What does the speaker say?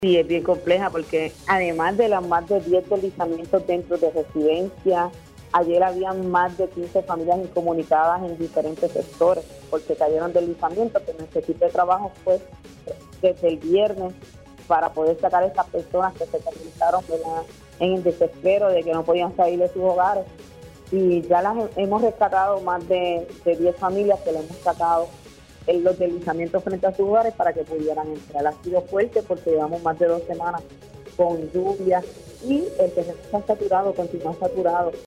Sí, es bien compleja porque además de las más de 10 deslizamientos dentro de residencias, ayer habían más de 15 familias incomunicadas en diferentes sectores porque cayeron deslizamientos, que nuestro equipo de trabajo fue desde el viernes para poder sacar a estas personas que se comunicaron en el desespero de que no podían salir de sus hogares. Y ya hemos rescatado más de 10 familias que le hemos sacado en los deslizamientos frente a sus hogares para que pudieran entrar. Ha sido fuerte porque llevamos más de 2 semanas con lluvias y el terreno está saturado, continúa saturado.